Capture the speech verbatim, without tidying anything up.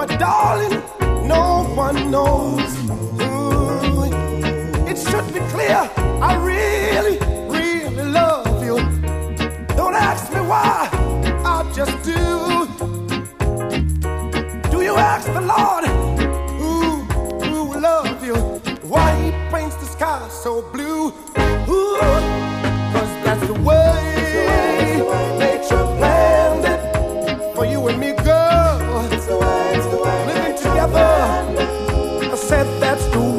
But darling, no one knows. Ooh, it should be clear, I really, really love you. Don't ask me why, I just do. Do you ask the Lord, who, who love you, why he paints the sky so blue? Ooh, cause that's the way nature planned it for you and me, girl. Living together, I said that's the way.